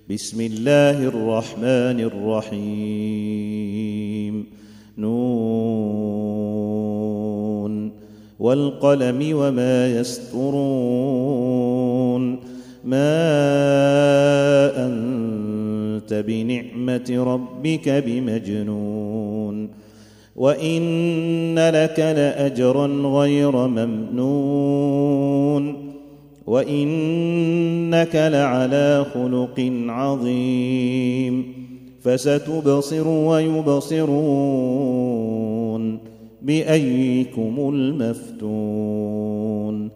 بسم الله الرحمن الرحيم نون والقلم وما يسطرون ما أنت بنعمة ربك بمجنون وإن لك لأجرا غير ممنون وإنك لعلى خلق عظيم فستبصر ويبصرون بأيكم المفتون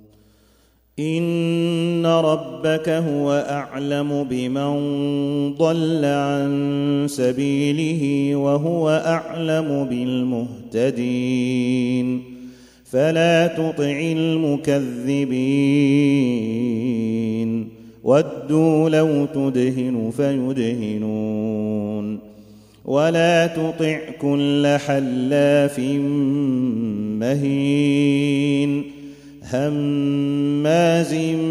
إن ربك هو أعلم بمن ضل عن سبيله وهو أعلم بالمهتدين فلا تطع المكذبين ودوا لو تدهن فيدهنون ولا تطع كل حلاف مهين هماز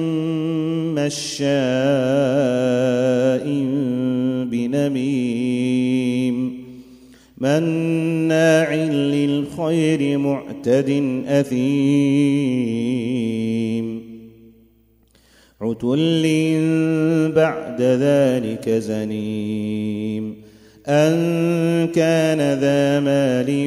مشاء بنميم مناع للخير معتد أثيم عتل بعد ذلك زنيم أن كان ذا مال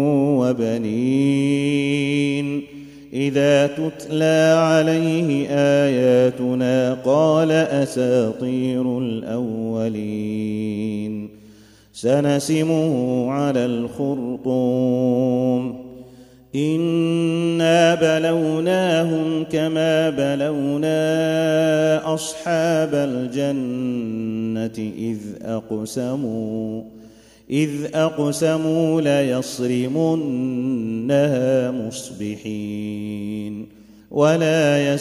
وبنين إذا تتلى عليه آياتنا قال أساطير الأولين سنسمه على الخرطوم إنا بلوناهم كما بلونا أصحاب الجنة إذ أقسموا ليصرمنها مصبحين ولا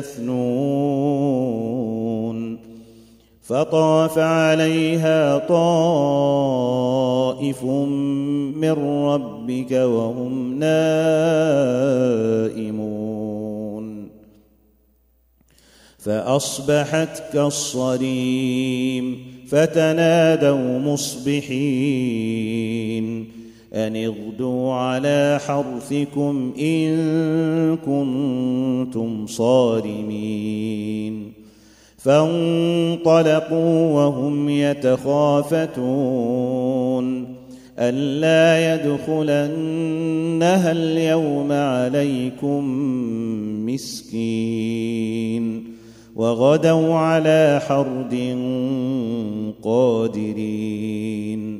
يستثنون فطاف عليها طائف من ربك وهم نائمون فأصبحت كالصريم فتنادوا مصبحين أن اغدوا على حرثكم إن كنتم صارمين فانطلقوا وهم يتخافتون ألا يدخلنها اليوم عليكم مسكين وغدوا على حرد قادرين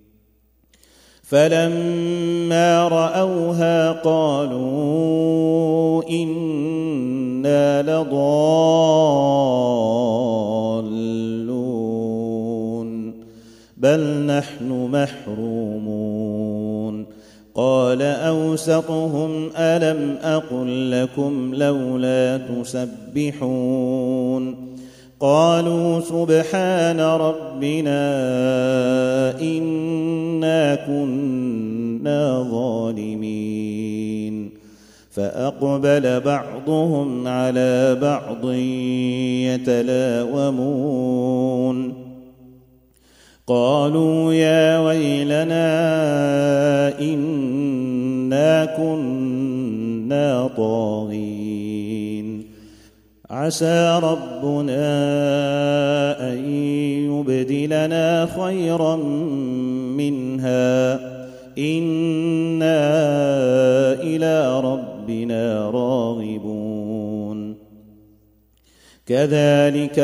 فلما رأوها قالوا إنا لضالون بل نحن محرومون قال أوسطهم ألم أقل لكم لولا تسبحون قالوا سبحان ربنا إنا كنا ظالمين فأقبل بعضهم على بعض يتلاومون قالوا يا ويلنا إنا كنا طاغين عسى ربنا أن يبدلنا خيرا منها إنا إلى ربنا راغبون كذلك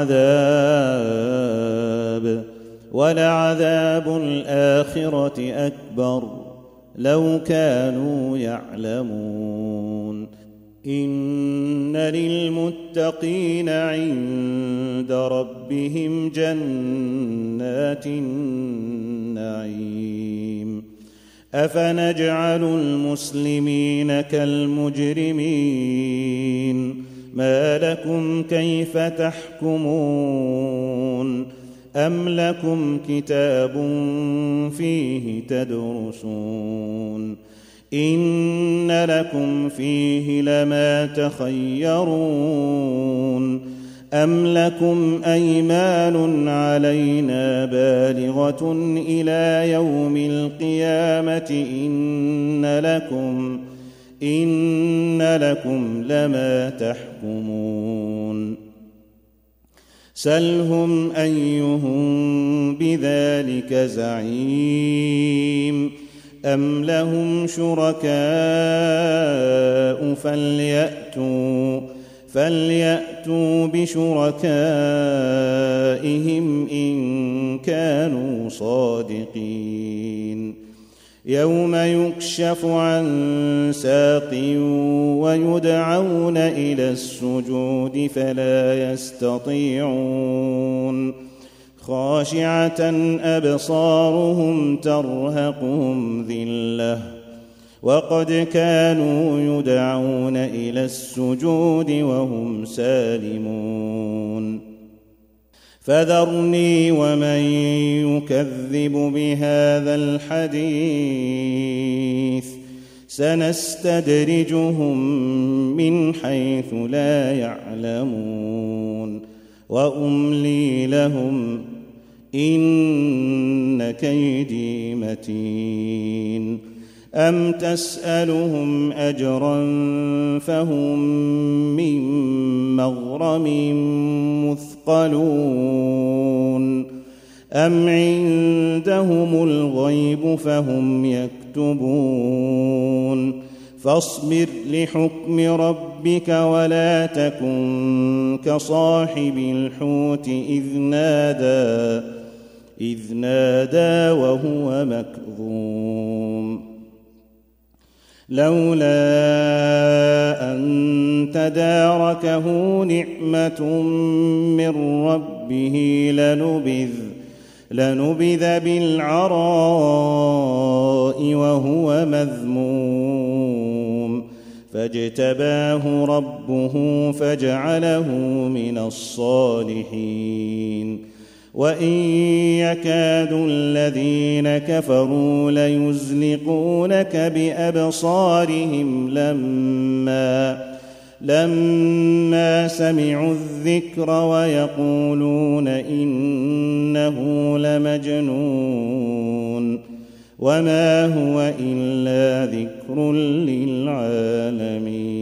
العذاب ولعذاب الآخرة أكبر لو كانوا يعلمون إن للمتقين عند ربهم جنات النعيم أفنجعل المسلمين كالمجرمين ما لكم كيف تحكمون أم لكم كتاب فيه تدرسون إن لكم فيه لما تخيرون أم لكم أيمان علينا بالغة إلى يوم القيامة إن لكم لما تحكمون سلهم أيهم بذلك زعيم أم لهم شركاء فليأتوا بشركائهم إن كانوا صادقين يوم يكشف عن ساق ويدعون إلى السجود فلا يستطيعون خاشعة أبصارهم ترهقهم ذلة وقد كانوا يدعون إلى السجود وهم سالمون فذرني ومن يكذب بهذا الحديث سنستدرجهم من حيث لا يعلمون وأملي لهم إن كيدي متين أم تسألهم أجرا فهم من مغرم مثقلون أم عندهم الغيب فهم يكتبون فاصبر لحكم ربك ولا تكن كصاحب الحوت إذ نادى وهو مكظوم لولا أن تداركه نعمة من ربه لنبذ بالعراء وهو مذموم فاجتباه ربه فجعله من الصالحين وإن يكاد الذين كفروا ليزلقونك بأبصارهم لما سمعوا الذكر ويقولون إنه لمجنون وما هو إلا ذكر للعالمين